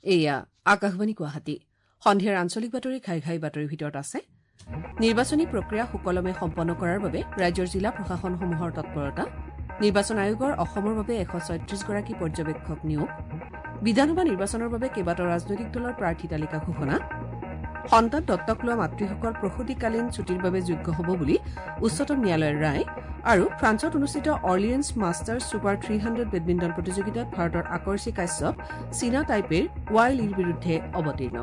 এয়া আকাশবাণী গুৱাহাটী সন্ধিয়াৰ আঞ্চলিক বাতৰি ঘাই ঘাই বাতৰিৰ ভিতৰত আছে নিৰ্বাচনী প্ৰক্ৰিয়া সুকলমে সম্পন্ন কৰাৰ বাবে ৰাজ্যৰ জিলা প্ৰশাসনসমূহৰ তৎপৰতা নিৰ্বাচন আয়োগৰ অসমৰ বাবে 136 গৰাকী পৰ্যবেক্ষক নিয়োগ বিধানসভা নিৰ্বাচনৰ বাবে কেইবাটাও ৰাজনৈতিক দলৰ প্ৰাৰ্থী তালিকা ঘোষণা সন্তান দত্তক লোৱা মাতৃসকল প্ৰসূতিকালীন ছুটিৰ বাবে যোগ্য হ'ব বুলি উচ্চতম ন্যায়ালয়ৰ ৰায় আৰু ফ্ৰান্সত অনুষ্ঠিত অৰ্লিয়েন্স মাষ্টাৰ্ছ ছুপাৰ 300 বেডমিণ্টন প্ৰতিযোগিতাত ভাৰতৰ আকৰ্ষী কাশ্যপ চীনা টাইপেৰ ৱাই লিৰ বিৰুদ্ধে অৱতীৰ্ণ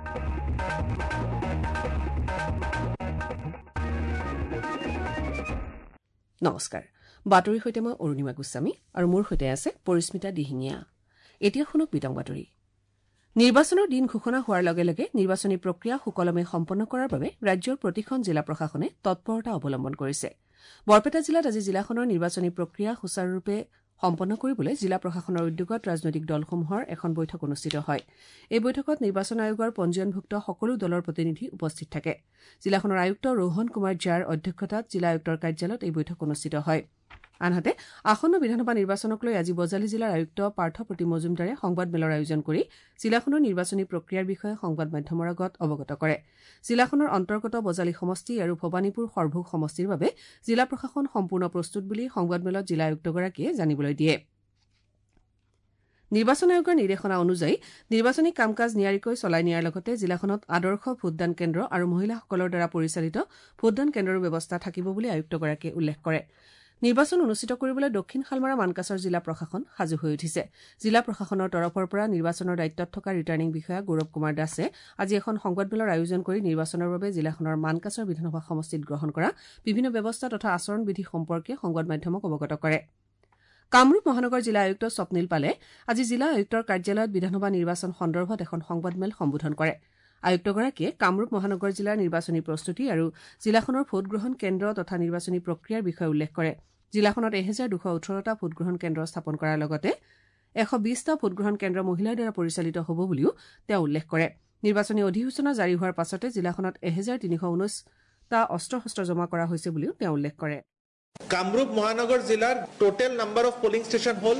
নমস্কাৰ বাতৰিৰ সৈতে মই অৰুণিমা গোস্বামী আৰু মোৰ সৈতে আছে পৰিস্মিতা দিহিঙীয়া এতিয়া শুনক বিতং বাতৰি নিৰ্বাচনৰ দিন ঘোষণা হোৱাৰ লগে লগে নিৰ্বাচনী প্ৰক্ৰিয়া সুকলমে সম্পন্ন কৰাৰ বাবে ৰাজ্যৰ প্ৰতিখন জিলা প্ৰশাসনে তৎপৰতা অৱলম্বন কৰিছে বৰপেটা জিলাত আজি জিলাখনৰ নিৰ্বাচনী প্ৰক্ৰিয়া সুচাৰুৰূপে সম্পন্ন কৰিবলৈ জিলা প্ৰশাসনৰ উদ্যোগত ৰাজনৈতিক দলসমূহৰ এখন বৈঠক অনুষ্ঠিত হয় এই বৈঠকত নিৰ্বাচন আয়োগৰ পঞ্জীয়নভুক্ত সকলো দলৰ প্ৰতিনিধি উপস্থিত থাকে জিলাখনৰ আয়ুক্ত ৰোহন কুমাৰ ঝাৰ অধ্যক্ষতাত জিলা আয়ুক্তৰ কাৰ্যালয়ত এই বৈঠক অনুষ্ঠিত হয় আনহাতে আসন্ন বিধানসভা নিৰ্বাচনক লৈ আজি বজালী জিলাৰ আয়ুক্ত পাৰ্থপ্ৰতি মজুমদাৰে সংবাদমেলৰ আয়োজন কৰি জিলাখনৰ নিৰ্বাচনী প্ৰক্ৰিয়াৰ বিষয়ে সংবাদ মাধ্যমৰ আগত অৱগত কৰে জিলাখনৰ অন্তৰ্গত বজালী সমষ্টি আৰু ভৱানীপুৰ সৰভোগ সমষ্টিৰ বাবে জিলা প্ৰশাসন সম্পূৰ্ণ প্ৰস্তুত বুলি সংবাদমেলত জিলা আয়ুক্তগৰাকীয়ে জানিবলৈ দিয়ে নিৰ্বাচন আয়োগৰ নিৰ্দেশনা অনুযায়ী নিৰ্বাচনী কাম কাজ নিয়াৰিকৈ চলাই নিয়াৰ লগতে জিলাখনত আদৰ্শ ভোটদান কেন্দ্ৰ আৰু মহিলাসকলৰ দ্বাৰা পৰিচালিত ভোটদান কেন্দ্ৰৰ ব্যৱস্থা থাকিব বুলি আয়ুক্তগৰাকীয়ে উল্লেখ কৰে নিৰ্বাচন অনুষ্ঠিত কৰিবলৈ দক্ষিণ শালমাৰা মানকাছৰ জিলা প্ৰশাসন সাজু হৈ উঠিছে জিলা প্ৰশাসনৰ তৰফৰ পৰা নিৰ্বাচনৰ দায়িত্বত থকা ৰিটাৰ্ণিং বিষয়া গৌৰৱ কুমাৰ দাসে আজি এখন সংবাদমেলৰ আয়োজন কৰি নিৰ্বাচনৰ বাবে জিলাখনৰ মানকাছৰ বিধানসভা সমষ্টিত গ্ৰহণ কৰা বিভিন্ন ব্যৱস্থা তথা আচৰণ বিধি সম্পৰ্কে সংবাদ মাধ্যমক অৱগত কৰে কামৰূপ মহানগৰ জিলা আয়ুক্ত স্বপ্নীল পালে আজি জিলা আয়ুক্তৰ কাৰ্যালয়ত বিধানসভা নিৰ্বাচন সন্দৰ্ভত এখন সংবাদমেল সম্বোধন কৰে আয়ুক্তগৰাকীয়ে কামৰূপ মহানগৰ জিলাৰ নিৰ্বাচনী প্ৰস্তুতি আৰু জিলাখনৰ ভোটগ্ৰহণ কেন্দ্ৰ তথা নিৰ্বাচনী প্ৰক্ৰিয়াৰ বিষয়ে উল্লেখ কৰে জিলাখনত 1218টা ভোটগ্ৰহণ কেন্দ্ৰ স্থাপন কৰাৰ লগতে 120টা ভোটগ্ৰহণ কেন্দ্ৰ মহিলাৰ দ্বাৰা পৰিচালিত হ'ব বুলিও তেওঁ উল্লেখ কৰে নিৰ্বাচনী অধিসূচনা জাৰি হোৱাৰ পাছতে জিলাখনত 1319টা অস্ত্ৰ-শস্ত্ৰ জমা কৰা হৈছে বুলিও তেওঁ উল্লেখ কৰে কামৰূপ মহানগৰ জিলাৰ total number of polling station হ'ল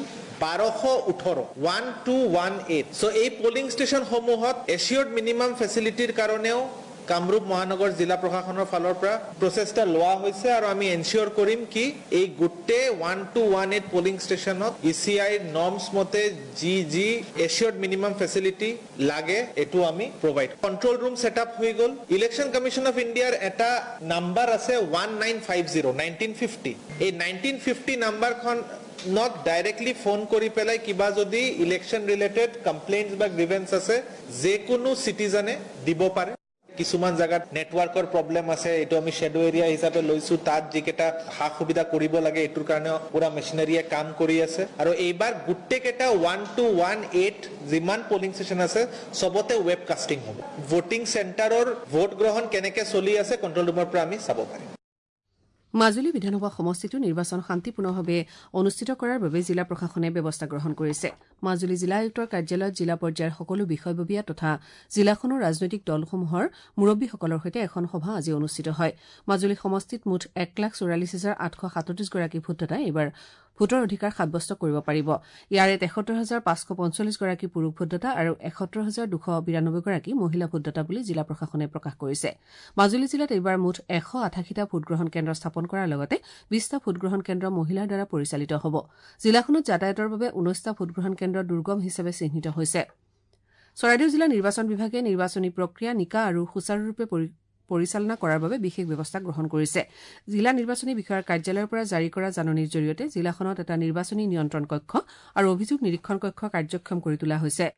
1218 সো এই পোলিং ষ্টেচন সমূহত এচিয়ৰ্ড মিনিমাম ফেচিলিটিৰ কাৰণেও কামৰূপ মহানগৰ জিলা প্ৰশাসনৰ ফালৰ পৰা প্ৰচেষ্টা লোৱা হৈছে আৰু আমি এনচিয়ৰ কৰিম কি এই গোটে 1218 পোলিং ষ্টেচনত ইচিআই নৰ্মছ মতে জি এচিয়ৰ্ড মিনিমাম ফেচিলিটি লাগে এটো আমি প্ৰভাইড কন্ট্ৰোল ৰুম সেটআপ হৈ গল ইলেকশন কমিশন অফ ইণ্ডিয়াৰ এটা নাম্বাৰ আছে 1950 এই 1950 নাম্বাৰখন not directly phone কৰি পেলাই কিবা যদি ইলেকশন ৰিলেটেড কমপ্লেইন্টস বা গ্ৰিভেন্স আছে যে কোনো সিটিজেনে দিব পাৰে কিছুমান জায়গাত নেটওয়াৰ্কৰ প্ৰবলেম আছে এটো আমি শ্যাডো এৰিয়া হিচাপে লৈছো তাত যিকেটা হা সুবিধা কৰিব লাগে এটোৰ কাৰণে পুৰা মেচিনাৰীয়ে কাম কৰি আছে আৰু এইবাৰ গুটেকেটা 1218 যিমান পোলিং ষ্টেচন আছে সবতে ৱেব কাস্টিং হ'ব ভোটিং সেন্টাৰৰ ভোট গ্ৰহণ কেনেকে চলি আছে কন্ট্ৰোল ৰুমৰ পৰা আমি চাব পাৰিম মাজুলী বিধানসভা সমষ্টিটো নিৰ্বাচন শান্তিপূৰ্ণভাৱে অনুষ্ঠিত কৰাৰ বাবে জিলা প্ৰশাসনে ব্যৱস্থা গ্ৰহণ কৰিছে মাজুলী জিলা আয়ুক্তৰ কাৰ্যালয়ত জিলা পৰ্যায়ৰ সকলো বিষয়ববীয়া তথা জিলাখনৰ ৰাজনৈতিক দলসমূহৰ মুৰব্বীসকলৰ সৈতে এখন সভা আজি অনুষ্ঠিত হয় মাজুলী সমষ্টিত মুঠ 1,44,837 গৰাকী ভোটদাতাই এইবাৰ ভোটৰ অধিকাৰ সাব্যস্ত কৰিব পাৰিব ইয়াৰে ৭৩,৫৪৫ গৰাকী পুৰুষ ভোটদাতা আৰু ৭১,২৯২ গৰাকী মহিলা ভোটদাতা বুলি জিলা প্ৰশাসনে প্ৰকাশ কৰিছে মাজুলী জিলাত এইবাৰ মুঠ 180টা ভোটগ্ৰহণ কেন্দ্ৰ স্থাপন কৰাৰ লগতে 20টা ভোটগ্ৰহণ কেন্দ্ৰ মহিলাৰ দ্বাৰা পৰিচালিত হ'ব জিলাখনত যাতায়াতৰ বাবে 19টা ভোটগ্ৰহণ কেন্দ্ৰ দুৰ্গম হিচাপে চিহ্নিত হৈছে চৰাইদেউ জিলা নিৰ্বাচন বিভাগে নিৰ্বাচনী প্ৰক্ৰিয়া নিকা আৰু সুচাৰুৰূপে পৰিচালনা কৰাৰ বাবে বিশেষ ব্যৱস্থা গ্ৰহণ কৰিছে জিলা নিৰ্বাচনী বিষয়াৰ কাৰ্যালয়ৰ পৰা জাৰি কৰা জাননীৰ জৰিয়তে জিলাখনত এটা নিৰ্বাচনী নিয়ন্ত্ৰণ কক্ষ আৰু অভিযোগ নিৰীক্ষণ কক্ষ কাৰ্যক্ষম কৰি তোলা হৈছে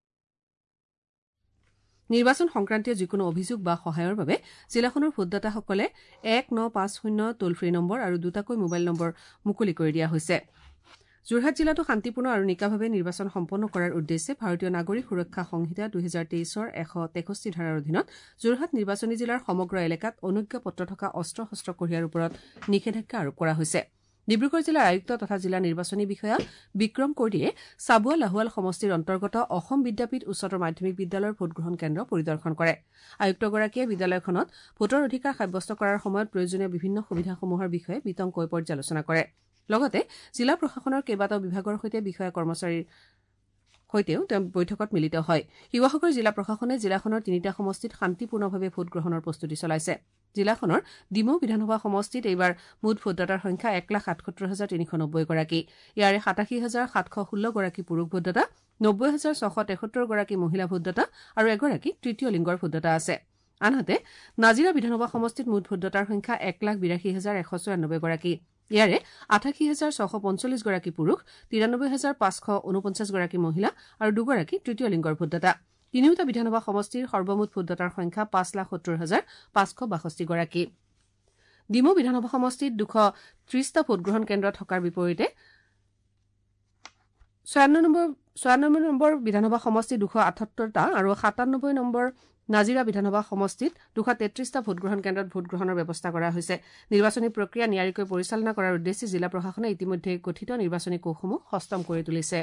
নিৰ্বাচন সংক্ৰান্তীয় যিকোনো অভিযোগ বা সহায়ৰ বাবে জিলাখনৰ ভোটদাতাসকলে 1950 টোল ফ্ৰী নম্বৰ আৰু দুটাকৈ মোবাইল নম্বৰ মুকলি কৰি দিয়া হৈছে যোৰহাট জিলাতো শান্তিপূৰ্ণ আৰু নিকাভাৱে নিৰ্বাচন সম্পন্ন কৰাৰ উদ্দেশ্যে ভাৰতীয় নাগৰিক সুৰক্ষা সংহিতা 2023ৰ 163 ধাৰাৰ অধীনত যোৰহাট নিৰ্বাচনী জিলাৰ সমগ্ৰ এলেকাত অনুজ্ঞাপত্ৰ থকা অস্ত্ৰ-শস্ত্ৰ কঢ়িয়াৰ ওপৰত নিষেধাজ্ঞা আৰোপ কৰা হৈছে ডিব্ৰুগড় জিলাৰ আয়ুক্ত তথা জিলা নিৰ্বাচনী বিষয়া বিক্ৰম কোৰ্ডিয়ে সাবুৱা লাহুৱাল সমষ্টিৰ অন্তৰ্গত অসম বিদ্যাপীঠ উচ্চতৰ মাধ্যমিক বিদ্যালয়ৰ ভোটগ্ৰহণ কেন্দ্ৰ পৰিদৰ্শন কৰে আয়ুক্তগৰাকীয়ে বিদ্যালয়খনত ভোটৰ অধিকাৰ সাব্যস্ত কৰাৰ সময়ত প্ৰয়োজনীয় বিভিন্ন সুবিধাসমূহৰ বিষয়ে বিতংকৈ পৰ্যালোচনা কৰে লগতে জিলা প্ৰশাসনৰ কেইবাটাও বিভাগৰ সৈতে বিষয়া সৈতেও তেওঁ বৈঠকত মিলিত হয় শিৱসাগৰ জিলা প্ৰশাসনে জিলাখনৰ 3টা সমষ্টিত শান্তিপূৰ্ণভাৱে ভোটগ্ৰহণৰ প্ৰস্তুতি চলাইছে জিলাখনৰ ডিমৌ বিধানসভা সমষ্টিত এইবাৰ মুঠ ভোটদাতাৰ সংখ্যা 1,78,390 গৰাকী ইয়াৰে 87,716 গৰাকী পুৰুষ ভোটদাতা 90,673 গৰাকী মহিলা ভোটদাতা আৰু এগৰাকী তৃতীয় লিংগৰ ভোটদাতা আছে আনহাতে নাজিৰা বিধানসভা সমষ্টিত মুঠ ভোটদাতাৰ সংখ্যা 1,82,194 গৰাকী ইয়াৰে 88,645 গৰাকী পুৰুষ 93,549 গৰাকী মহিলা আৰু দুগৰাকী তৃতীয় লিংগৰ ভোটদাতা তিনিওটা বিধানসভা সমষ্টিৰ সৰ্বমুঠ ভোটদাতাৰ সংখ্যা 5,70,562 গৰাকী ডিমৌ বিধানসভা সমষ্টিত 230টা ভোটগ্ৰহণ কেন্দ্ৰ থকাৰ বিপৰীতে 96 নম্বৰ বিধানসভা সমষ্টিত 278টা আৰু 97 নম্বৰ নাজিৰা বিধানসভা সমষ্টিত 233টা ভোটগ্ৰহণ কেন্দ্ৰত ভোটগ্ৰহণৰ ব্যৱস্থা কৰা হৈছে নিৰ্বাচনী প্ৰক্ৰিয়া নিয়াৰিকৈ পৰিচালনা কৰাৰ উদ্দেশ্যে জিলা প্ৰশাসনে ইতিমধ্যে গঠিত নিৰ্বাচনী কোষসমূহ সষ্টম কৰি তুলিছে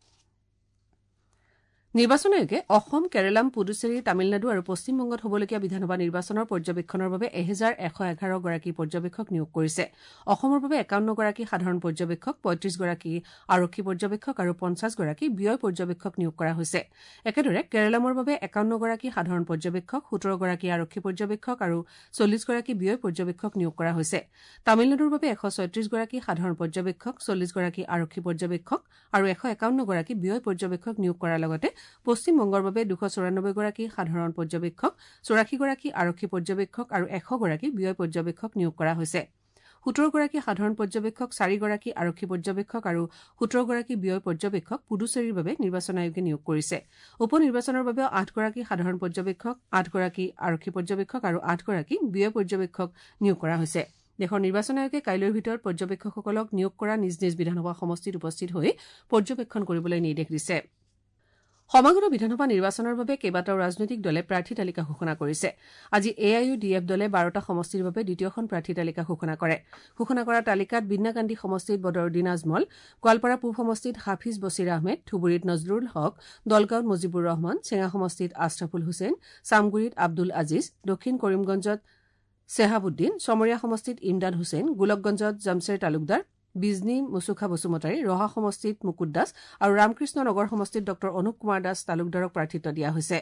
নিৰ্বাচন আয়োগে অসম কেৰালাম পুডুচেৰী তামিলনাডু আৰু পশ্চিমবংগত হ'বলগীয়া বিধানসভা নিৰ্বাচনৰ পৰ্যবেক্ষণৰ বাবে 1111 গৰাকী পৰ্যবেক্ষক নিয়োগ কৰিছে অসমৰ বাবে 51 গৰাকী সাধাৰণ পৰ্যবেক্ষক 35 গৰাকী আৰক্ষী পৰ্যবেক্ষক আৰু 50 গৰাকী ব্যয় পৰ্যবেক্ষক নিয়োগ কৰা হৈছে একেদৰে কেৰালামৰ বাবে 51 গৰাকী সাধাৰণ পৰ্যবেক্ষক 17 গৰাকী আৰক্ষী পৰ্যবেক্ষক আৰু 40 গৰাকী ব্যয় পৰ্যবেক্ষক নিয়োগ কৰা হৈছে তামিলনাডুৰ বাবে 136 গৰাকী সাধাৰণ পৰ্যবেক্ষক 40 গৰাকী আৰক্ষী পৰ্যবেক্ষক আৰু 151 গৰাকী ব্যয় পৰ্যবেক্ষক নিয়োগ কৰাৰ লগতে পশ্চিমবংগৰ বাবে 294 গৰাকী সাধাৰণ পৰ্যবেক্ষক 84 গৰাকী আৰক্ষী পৰ্যবেক্ষক আৰু 100 গৰাকী ব্যয় পৰ্যবেক্ষক নিয়োগ কৰা হৈছে 17 গৰাকী সাধাৰণ পৰ্যবেক্ষক 4 গৰাকী আৰক্ষী পৰ্যবেক্ষক আৰু 17 গৰাকী ব্যয় পৰ্যবেক্ষক পুডুচেৰীৰ বাবে নিৰ্বাচন আয়োগে নিয়োগ কৰিছে উপ নিৰ্বাচনৰ বাবে 8 গৰাকী সাধাৰণ পৰ্যবেক্ষক 8 গৰাকী আৰক্ষী পৰ্যবেক্ষক আৰু 8 গৰাকী ব্যয় পৰ্যবেক্ষক নিয়োগ কৰা হৈছে দেশৰ নিৰ্বাচন আয়োগে কাইলৈৰ ভিতৰত পৰ্যবেক্ষকসকলক নিয়োগ কৰা নিজ নিজ বিধানসভা সমষ্টিত উপস্থিত হৈ পৰ্যবেক্ষণ কৰিবলৈ নিৰ্দেশ দিছে সমাগত বিধানসভা নিৰ্বাচনৰ বাবে কেইবাটাও ৰাজনৈতিক দলে প্ৰাৰ্থী তালিকা ঘোষণা কৰিছে আজি AIUDF দলে 12টা সমষ্টিৰ বাবে দ্বিতীয়খন প্ৰাৰ্থী তালিকা ঘোষণা কৰে ঘোষণা কৰা তালিকাত বিন্নাকান্দি সমষ্টিত বদৰুদ্দিন আজমল গোৱালপাৰা পূব সমষ্টিত হাফিজ বছিৰ আহমেদ ধুবুৰীত নজৰুল হক দলগাঁৱত মুজিবুৰ ৰহমান চেঙা সমষ্টিত আশৰাফুল হুছেইন চামগুৰিত আব্দুল আজিজ দক্ষিণ কৰিমগঞ্জত চেহাবুদ্দিন চমৰীয়া সমষ্টিত ইমদাদ হুছেইন গোলকগঞ্জত জামছেৰ তালুকদাৰ বিজনী মুছুখা বসুমতাৰী ৰহা সমষ্টিত মুকুট দাস আৰু ৰামকৃষ্ণ নগৰ সমষ্টিত ডক্টৰ অনুপ কুমাৰ দাস তালুকদাৰক প্ৰাৰ্থিত্ব দিয়া হৈছে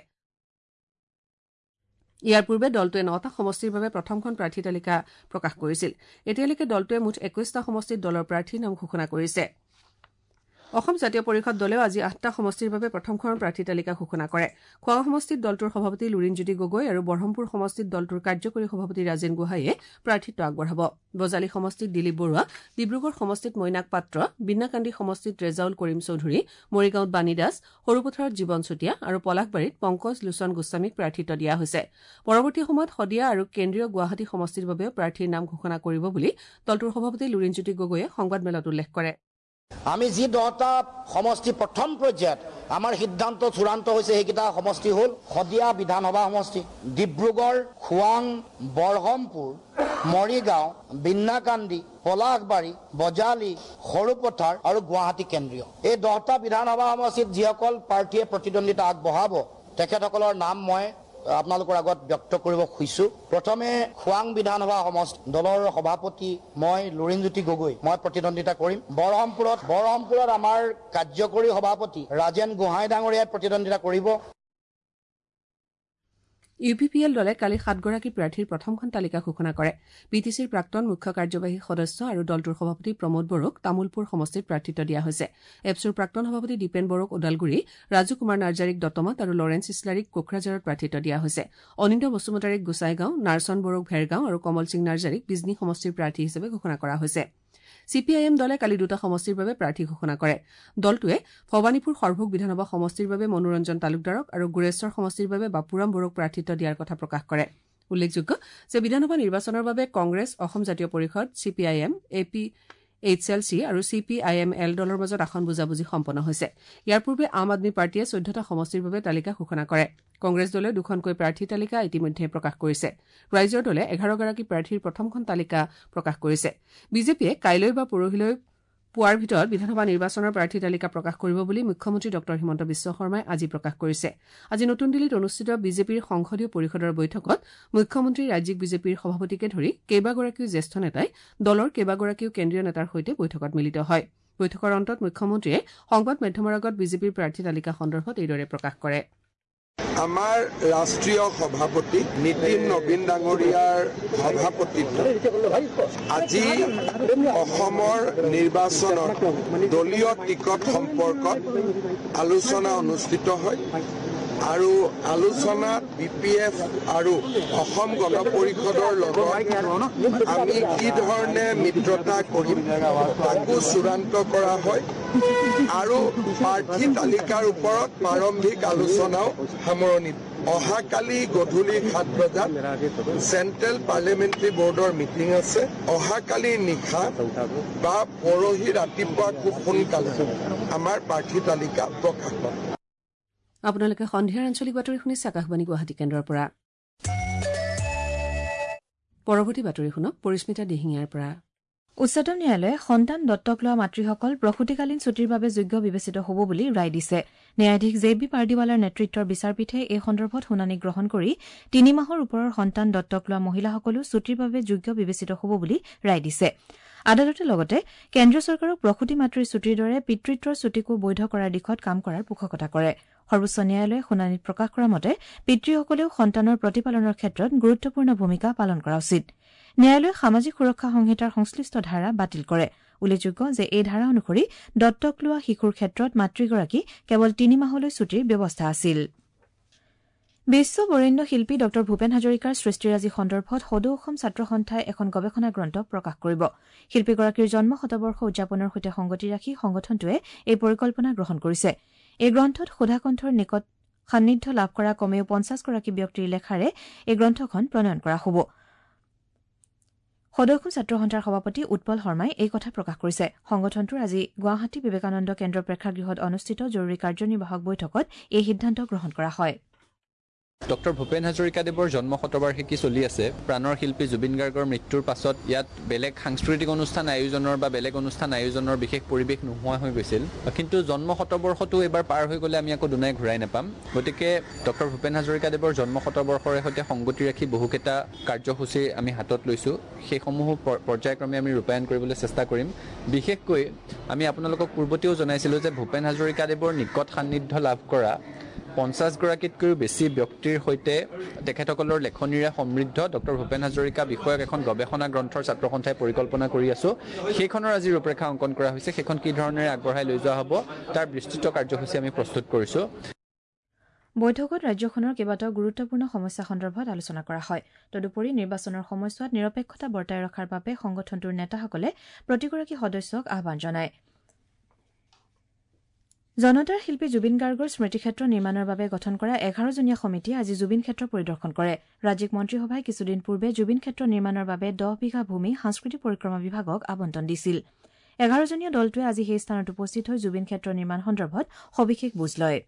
ইয়াৰ পূৰ্বে দলটোৱে 9টা সমষ্টিৰ বাবে প্ৰথমখন প্ৰাৰ্থী তালিকা প্ৰকাশ কৰিছিল এতিয়ালৈকে দলটোৱে মুঠ 21টা সমষ্টিত দলৰ প্ৰাৰ্থীৰ নাম ঘোষণা কৰিছে অসম জাতীয় পৰিষদ দলেও আজি 8টা সমষ্টিৰ বাবে প্ৰথমখন প্ৰাৰ্থী তালিকা ঘোষণা কৰে খোৱাং সমষ্টিত দলটোৰ সভাপতি লুৰিণজ্যোতি গগৈ আৰু বৰহমপুৰ সমষ্টিত দলটোৰ কাৰ্যকৰী সভাপতি ৰাজেন গোহাঁইয়ে প্ৰাৰ্থিত্ব আগবঢ়াব বজালী সমষ্টিত দিলীপ বৰুৱা ডিব্ৰুগড় সমষ্টিত মৈনাক পাত্ৰ বিন্নাকান্দি সমষ্টিত ৰেজাউল কৰিম চৌধুৰী মৰিগাঁৱত বাণী দাস সৰুপথাৰত জীৱন চুতীয়া আৰু পলাশবাৰীত পংকজ লোচন গোস্বামীক প্ৰাৰ্থিত্ব দিয়া হৈছে পৰৱৰ্তী সময়ত শদিয়া আৰু কেন্দ্ৰীয় গুৱাহাটী সমষ্টিৰ বাবেও প্ৰাৰ্থীৰ নাম ঘোষণা কৰিব বুলি দলটোৰ সভাপতি লুৰিণজ্যোতি গগৈয়ে সংবাদমেলত উল্লেখ কৰে আমি যি 10টা সমষ্টি প্ৰথম পৰ্যায়ত আমাৰ সিদ্ধান্ত চূড়ান্ত হৈছে সেইকেইটা সমষ্টি হ'ল শদিয়া বিধানসভা সমষ্টি ডিব্ৰুগড় খোৱাং বৰহমপুৰ মৰিগাঁও বিন্নাকান্দি পলাশবাৰী বজালী সৰুপথাৰ আৰু গুৱাহাটী কেন্দ্ৰীয় এই 10টা বিধানসভা সমষ্টিত যিসকল প্ৰাৰ্থীয়ে প্ৰতিদ্বন্দ্বিতা আগবঢ়াব তেখেতসকলৰ নাম মই আপোনালোকৰ আগত ব্যক্ত কৰিব খুজিছো প্ৰথমে খোৱাং বিধানসভা সমষ্টি দলৰ সভাপতি মই লুৰিণজ্যোতি গগৈ মই প্ৰতিদ্বন্দ্বিতা কৰিম বৰহমপুৰত আমাৰ কাৰ্যকৰী সভাপতি ৰাজেন গোহাঁই ডাঙৰীয়াই প্ৰতিদ্বন্দ্বিতা কৰিব UPPL দলে কালি 7 গৰাকী প্ৰাৰ্থীৰ প্ৰথমখন তালিকা ঘোষণা কৰে বিটিচিৰ প্ৰাক্তন মুখ্য কাৰ্যবাহী সদস্য আৰু দলটোৰ সভাপতি প্ৰমোদ বড়োক তামুলপুৰ সমষ্টিত প্ৰাৰ্থিত্ব দিয়া হৈছে এপছুৰ প্ৰাক্তন সভাপতি দীপেন বড়োক ওদালগুৰি ৰাজু কুমাৰ নাৰ্জাৰীক দতমাত আৰু লৰেন্স ইছলাৰীক কোকৰাঝাৰত প্ৰাৰ্থিত্ব দিয়া হৈছে অনিন্দ বসুমতাৰীক গোসাইগাঁও নাৰ্চন বড়োক ভেৰগাঁও আৰু কমল সিং নাৰ্জাৰীক বিজনী সমষ্টিৰ প্ৰাৰ্থী হিচাপে ঘোষণা কৰা হৈছে CPIM দলে কালি 2টা সমষ্টিৰ বাবে প্ৰাৰ্থী ঘোষণা কৰে দলটোৱে ভৱানীপুৰ সৰভোগ বিধানসভা সমষ্টিৰ বাবে মনোৰঞ্জন তালুকদাৰক আৰু গুৰেশ্বৰ সমষ্টিৰ বাবে বাপুৰাম বড়োক প্ৰাৰ্থিত্ব দিয়াৰ কথা প্ৰকাশ কৰে উল্লেখযোগ্য যে বিধানসভা নিৰ্বাচনৰ বাবে কংগ্ৰেছ অসম জাতীয় পৰিষদ CPIM APHLC আৰু CPIML দলৰ মাজত আসন বুজাবুজি সম্পন্ন হৈছে ইয়াৰ পূৰ্বে আম আদমি পাৰ্টিয়ে 14টা সমষ্টিৰ বাবে তালিকা ঘোষণা কৰে কংগ্ৰেছ দলে দুখনকৈ প্ৰাৰ্থী তালিকা ইতিমধ্যে প্ৰকাশ কৰিছে ৰাইজৰ দলে 11 গৰাকী প্ৰাৰ্থীৰ প্ৰথমখন তালিকা প্ৰকাশ কৰিছে বিজেপিয়ে কাইলৈ বা পৰহিলৈ পুৱাৰ ভিতৰত বিধানসভা নিৰ্বাচনৰ প্ৰাৰ্থী তালিকা প্ৰকাশ কৰিব বুলি মুখ্যমন্ত্ৰী ডক্টৰ হিমন্ত বিশ্ব শৰ্মাই আজি প্ৰকাশ কৰিছে আজি নতুন দিল্লীত অনুষ্ঠিত বিজেপিৰ সংসদীয় পৰিষদৰ বৈঠকত মুখ্যমন্ত্ৰী ৰাজ্যিক বিজেপিৰ সভাপতিকে ধৰি কেইবাগৰাকীও জ্যেষ্ঠ নেতাই দলৰ কেইবাগৰাকীও কেন্দ্ৰীয় নেতাৰ সৈতে বৈঠকত মিলিত হয় বৈঠকৰ অন্তত মুখ্যমন্ত্ৰীয়ে সংবাদ মাধ্যমৰ আগত বিজেপিৰ প্ৰাৰ্থী তালিকা সন্দৰ্ভত এইদৰে প্ৰকাশ কৰে। আমাৰ ৰাষ্ট্ৰীয় সভাপতি নীতিন নবীন ডাঙৰীয়াৰ সভাপতিত্বত আজি অসমৰ নিৰ্বাচনৰ দলীয় টিকট সম্পৰ্কত আলোচনা অনুষ্ঠিত হয় আৰু আলোচনাত BPF আৰু অসম গণ পৰিষদৰ লগত আমি কি ধৰণে মিত্ৰতা কৰিম তাকো চূড়ান্ত কৰা হয় আৰু প্ৰাৰ্থী তালিকাৰ ওপৰত প্ৰাৰম্ভিক আলোচনাও সামৰণি অহাকালি গধূলি 7 বজাত চেণ্ট্ৰেল পাৰ্লিয়ামেণ্টাৰী বৰ্ডৰ মিটিং আছে অহাকালি নিশা বা পৰহি ৰাতিপুৱা খুব সোনকালে আমাৰ প্ৰাৰ্থী তালিকা প্ৰকাশ পাব। আপোনালোকে সন্ধিয়াৰ আঞ্চলিক বাতৰি শুনিছে আকাশবাণী গুৱাহাটী কেন্দ্ৰৰ পৰা। পৰৱৰ্তী বাতৰি শুনক পৰিস্মিতা দিহিঙীয়াৰ পৰা। উচ্চতম ন্যায়ালয়ে সন্তান দত্তক লোৱা মাতৃসকল প্ৰসূতিকালীন ছুটিৰ বাবে যোগ্য বিবেচিত হ'ব বুলি ৰায় দিছে। ন্যায়াধীশ JB পাৰ্দিৱালাৰ নেতৃত্বৰ বিচাৰপীঠে এই সন্দৰ্ভত শুনানি গ্ৰহণ কৰি 3 মাহৰ ওপৰৰ সন্তান দত্তক লোৱা মহিলাসকলো ছুটিৰ বাবে যোগ্য বিবেচিত হ'ব বুলি ৰায় দিছে। আদালতে লগতে কেন্দ্ৰীয় চৰকাৰক প্ৰসূতি মাতৃৰ ছুটিৰ দৰে পিতৃত্বৰ ছুটিকো বৈধ কৰাৰ দিশত কাম কৰাৰ পোষকতা কৰে। সৰ্বোচ্চ ন্যায়ালয়ে শুনানিত প্ৰকাশ কৰা মতে পিতৃসকলেও সন্তানৰ প্ৰতিপালনৰ ক্ষেত্ৰত গুৰুত্বপূৰ্ণ ভূমিকা পালন কৰা উচিত। ন্যায়ালয়ে সামাজিক সুৰক্ষা সংহিতাৰ সংশ্লিষ্ট ধাৰা বাতিল কৰে। উল্লেখযোগ্য যে এই ধাৰা অনুসৰি দত্তক লোৱা শিশুৰ ক্ষেত্ৰত মাতৃগৰাকী কেৱল 3 মাহলৈ ছুটিৰ ব্যৱস্থা আছিল। বিশ্ব বৰেণ্য শিল্পী ড ভূপেন হাজৰিকাৰ সৃষ্টিৰাজি সন্দৰ্ভত সদৌ অসম ছাত্ৰ সন্থাই এখন গৱেষণা গ্ৰন্থ প্ৰকাশ কৰিব। শিল্পীগৰাকীৰ জন্ম শতবৰ্ষ উদযাপনৰ সৈতে সংগতি ৰাখি সংগঠনটোৱে এই পৰিকল্পনা গ্ৰহণ কৰিছে। এই গ্ৰন্থত সুধাকণ্ঠৰ নিকট সান্নিধ্য লাভ কৰা কমেও 50 গৰাকী ব্যক্তিৰ লেখাৰে এই গ্ৰন্থখন প্ৰণয়ন কৰা হ'ব। সদৌ অসম ছাত্ৰ সন্থাৰ সভাপতি উৎপল শৰ্মাই এই কথা প্ৰকাশ কৰিছে। সংগঠনটোৰ আজি গুৱাহাটী বিবেকানন্দ কেন্দ্ৰ প্ৰেক্ষাগৃহত অনুষ্ঠিত জৰুৰী কাৰ্যনিৰ্বাহক বৈঠকত এই সিদ্ধান্ত গ্ৰহণ কৰা হয়। ডক্টৰ ভূপেন হাজৰিকাদেৱৰ জন্ম শতবাৰ্ষিকী চলি আছে। প্ৰাণৰ শিল্পী জুবিন গাৰ্গৰ মৃত্যুৰ পাছত ইয়াত বেলেগ সাংস্কৃতিক অনুষ্ঠান আয়োজনৰ বা বেলেগ অনুষ্ঠান আয়োজনৰ বিশেষ পৰিৱেশ নোহোৱা হৈ গৈছিল। কিন্তু জন্ম শতবৰ্ষটো এবাৰ পাৰ হৈ গ'লে আমি আকৌ দুনাই ঘূৰাই নাপাম। গতিকে ডক্টৰ ভূপেন হাজৰিকাদেৱৰ জন্ম শতবৰ্ষৰে সৈতে সংগতি ৰাখি বহুকেইটা কাৰ্যসূচী আমি হাতত লৈছোঁ। সেইসমূহ পৰ্যায়ক্ৰমে আমি ৰূপায়ণ কৰিবলৈ চেষ্টা কৰিম। বিশেষকৈ আমি আপোনালোকক পূৰ্বতেও জনাইছিলোঁ যে ভূপেন হাজৰিকাদেৱৰ নিকট সান্নিধ্য লাভ কৰা 50 গৰাকীতকৈও বেছি ব্যক্তিৰ সৈতে তেখেতসকলৰ লেখনিৰে সমৃদ্ধ ডক্টৰ ভূপেন হাজৰিকা বিষয়ক এখন গৱেষণা গ্ৰন্থৰ ছাত্ৰ সন্থাই পৰিকল্পনা কৰি আছো। সেইখনৰ আজি ৰূপৰেখা অংকন কৰা হৈছে। সেইখন কি ধৰণেৰে আগবঢ়াই লৈ যোৱা হ'ব তাৰ বিস্তৃত কাৰ্যসূচী আমি প্ৰস্তুত কৰিছোঁ। বৈঠকত ৰাজ্যখনৰ কেইবাটাও গুৰুত্বপূৰ্ণ সমস্যা সন্দৰ্ভত আলোচনা কৰা হয়। তদুপৰি নিৰ্বাচনৰ সময়ছোৱাত নিৰপেক্ষতা বৰ্তাই ৰখাৰ বাবে সংগঠনটোৰ নেতাসকলে প্ৰতিগৰাকী সদস্যক আহ্বান জনায়। জনতাৰ শিল্পী জুবিন গাৰ্গৰ স্মৃতিক্ষেত্ৰ নিৰ্মাণৰ বাবে গঠন কৰা 11জনীয়া সমিতিয়ে আজি জুবিন ক্ষেত্ৰ পৰিদৰ্শন কৰে। ৰাজ্যিক মন্ত্ৰীসভাই কিছুদিন পূৰ্বে জুবিন ক্ষেত্ৰ নিৰ্মাণৰ বাবে 10 বিঘা ভূমি সাংস্কৃতিক পৰিক্ৰমা বিভাগক আবণ্টন দিছিল। 11জনীয়া দলটোৱে আজি সেই স্থানত উপস্থিত হৈ জুবিন ক্ষেত্ৰ নিৰ্মাণ সন্দৰ্ভত সবিশেষ বুজ লয়।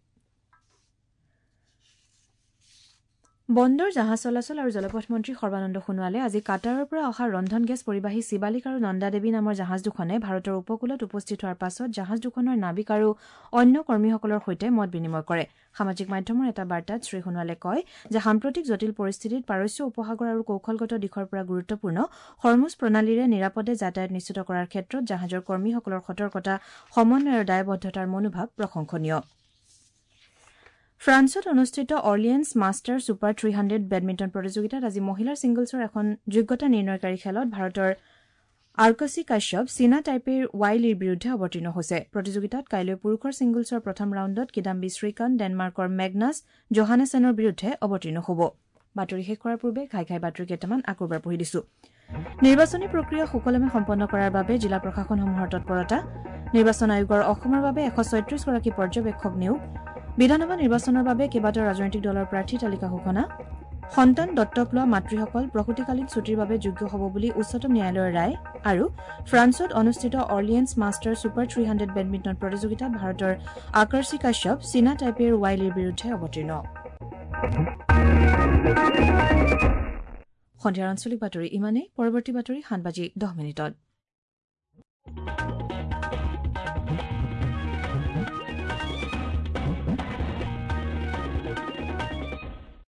বন্দৰ জাহাজ চলাচল আৰু জলপথ মন্ত্ৰী সৰ্বানন্দ সোণোৱালে আজি কাটাৰৰ পৰা অহা ৰন্ধন গেছ পৰিবাহী শিৱালিক আৰু নন্দা দেৱী নামৰ জাহাজ দুখনে ভাৰতৰ উপকূলত উপস্থিত হোৱাৰ পাছত জাহাজ দুখনৰ নাবিক আৰু অন্য কৰ্মীসকলৰ সৈতে মত বিনিময় কৰে। সামাজিক মাধ্যমৰ এটা বাৰ্তাত শ্ৰী সোণোৱালে কয় যে সাম্প্ৰতিক জটিল পৰিস্থিতিত পাৰস্য উপসাগৰ আৰু কৌশলগত দিশৰ পৰা গুৰুত্বপূৰ্ণ হৰমুজ প্ৰণালীৰে নিৰাপদে যাতায়াত নিশ্চিত কৰাৰ ক্ষেত্ৰত জাহাজৰ কৰ্মীসকলৰ সতৰ্কতা, সমন্বয় আৰু দায়বদ্ধতাৰ মনোভাৱ প্ৰশংসনীয়। ফ্ৰান্সত অনুষ্ঠিত অৰ্লিয়েন্স মাষ্টাৰ ছুপাৰ 300 বেডমিণ্টন প্ৰতিযোগিতাত আজি মহিলাৰ ছিংগলছৰ এখন যোগ্যতা নিৰ্ণয়কাৰী খেলত ভাৰতৰ আৰ্কচী কাশ্যপ চীনা টাইপেৰ ৱাই লিৰ বিৰুদ্ধে অৱতীৰ্ণ হৈছে। প্ৰতিযোগিতাত কাইলৈ পুৰুষৰ ছিংগলছৰ প্ৰথম ৰাউণ্ডত কিদাম্বি শ্ৰীকান্ত ডেনমাৰ্কৰ মেগনাছ জহানেছেনৰ বিৰুদ্ধে অৱতীৰ্ণ হ'ব। বাতৰি শেষ কৰাৰ পূৰ্বে ঘাই বাতৰি কেইটামান আকৌ এবাৰ পঢ়ি দিছো। নিৰ্বাচনী প্ৰক্ৰিয়া সুকলমে সম্পন্ন কৰাৰ বাবে জিলা প্ৰশাসনসমূহৰ তৎপৰতা। নিৰ্বাচন আয়োগৰ অসমৰ বাবে 136 গৰাকী পৰ্যবেক্ষক নিয়োগ। বিধানসভা নিৰ্বাচনৰ বাবে কেইবাটাও ৰাজনৈতিক দলৰ প্ৰাৰ্থী তালিকা ঘোষণা। সন্তান দত্তক লোৱা মাতৃসকল প্ৰসূতিকালীন ছুটিৰ বাবে যোগ্য হ'ব বুলি উচ্চতম ন্যায়ালয়ৰ ৰায়। আৰু ফ্ৰান্সত অনুষ্ঠিত অৰ্লিয়েন্স মাষ্টাৰ ছুপাৰ 300 বেডমিণ্টন প্ৰতিযোগিতাত ভাৰতৰ আৰ্কচী কাশ্যপ চীনা টাইপেৰ ৱাই লিৰ বিৰুদ্ধে অৱতীৰ্ণ। সন্ধিয়াৰ আঞ্চলিক বাতৰি ইমানেই। পৰৱৰ্তী বাতৰি 7:10 মিনিটত।